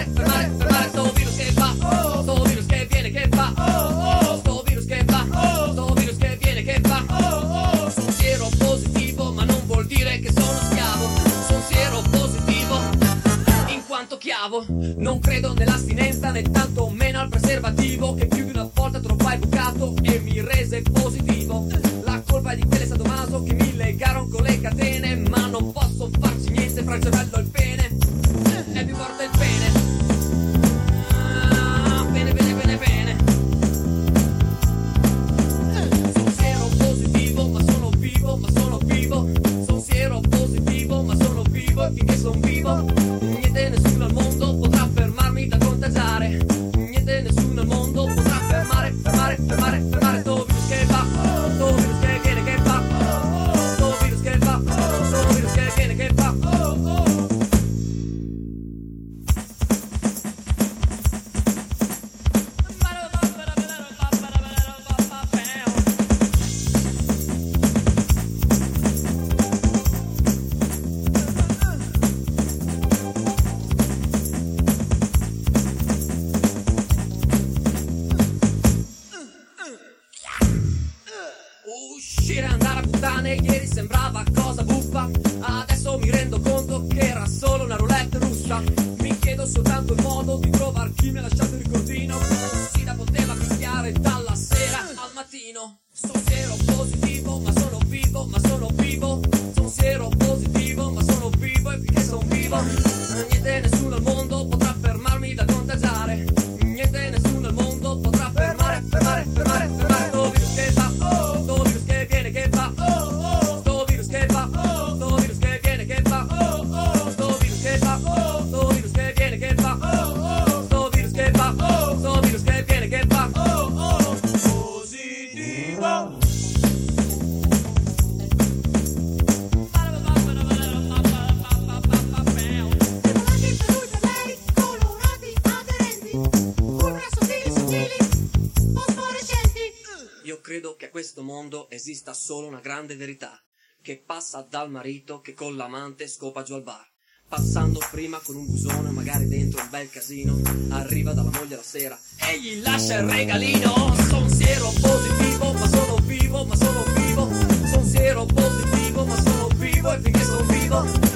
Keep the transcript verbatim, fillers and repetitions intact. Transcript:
fermare, fermare, fermare sto virus che va, sto virus che viene che va, sto virus che va, sto virus che viene che va. Sono siero positivo ma non vuol dire che sono schiavo, sono siero positivo in quanto chiavo. Non credo nell'astinenza né tanto meno al preservativo, che più di una volta troppo hai bucato e mi rese positivo. La colpa è di quelle sadomaso che mi legaron con le catene, ma non posso farci niente fra il cervello e il pene. È più forte il pene. Ah, bene, bene, bene, bene. Sono siero positivo ma sono vivo, ma sono vivo. Sono siero positivo ma sono vivo, e finché sono vivo niente, nessuno al mondo potrà fermarmi da contagiare. Niente, nessuno al mondo potrà fermare, fermare, fermare, fermare sto virus che va, sto virus che viene che va, sto virus che va, sto virus che viene che va. Uscire, andare a puttane, ieri sembrava cosa buffa, adesso mi rendo conto che era solo una roulette russa. Mi chiedo soltanto il modo di trovare chi mi ha lasciato il ricordino, così da poterla picchiare dalla sera al mattino. Sono siero positivo ma sono vivo, ma sono vivo. Sono siero positivo ma sono vivo, e finché sono vivo niente, nessuno al mondo potrà fermarmi da contagiare. Niente, nessuno al mondo potrà fermare, fermare, fermare, fermare sto virus che va, sto virus che viene che va, sto virus che va, sto virus che viene che va, sto virus che va, sto virus che viene che va, sto virus che va, sto virus che viene che va. Positivo. Io credo che a questo mondo esista solo una grande verità, che passa dal marito che con l'amante scopa giù al bar, passando prima con un busone, magari dentro un bel casino, arriva dalla moglie la sera e gli lascia il regalino. Son siero positivo ma sono vivo, ma sono vivo. Son siero positivo ma sono vivo, e finché sono vivo